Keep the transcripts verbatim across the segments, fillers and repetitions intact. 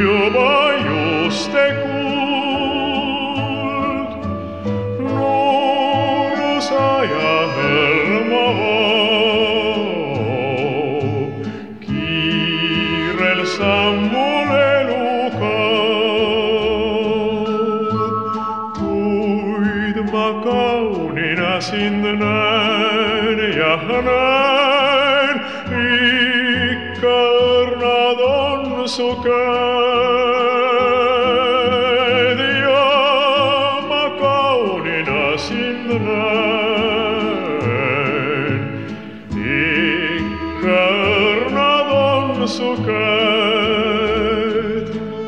juba juuste kuld. Noorusaja hõlma voob, kiirel sammul elu kaob. Kuid ma kaunina sind näen ja näen, ikka õrnad on su käed ja ma kaunina sind näen, ikka õrnad on su käed.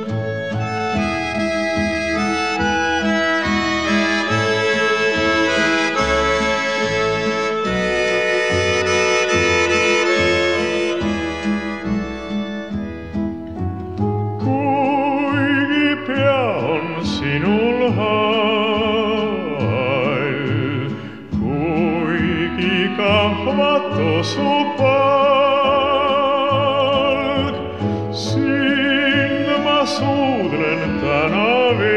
Sinul hall, kuigi kahvatu su palk, sind ma suudlen täna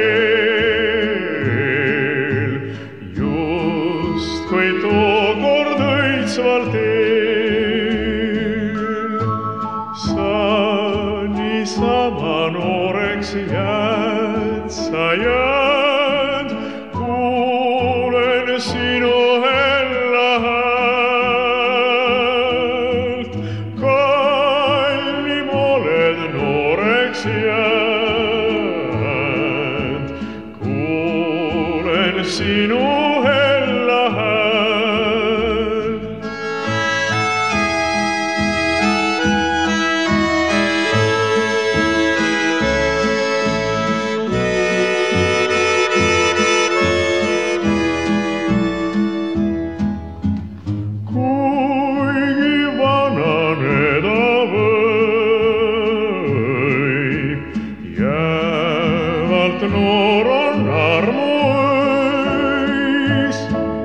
veel, justkui tookord õitsval teel. Sa niisama nooreks jääd, sa jääd, kuulen sinu hella häält. Kallim oled nooreks jääd, kuulen sinu hella häält. Noor on armuis,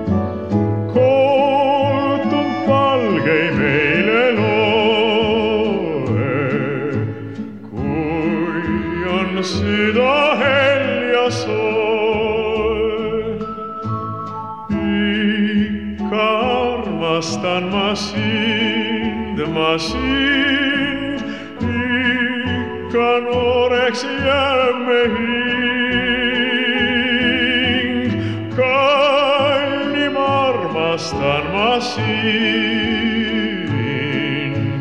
kooltum palgei meile loe, kui on süda helja soe. Ikka armastan ma sind, ma sind, ikka nooreks jääme hing. Kallim armastan ma sind,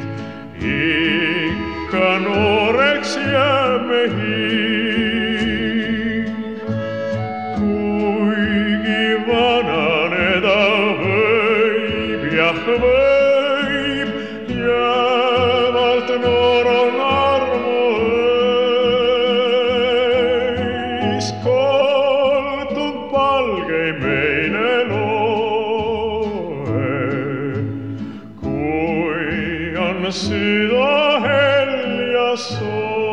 ikka nooreks jääme hing. Kuigi vananeda võib, jah võib, jäävalt noor on armuis. Kooltum palgei meile loe, kui on süda helja soe.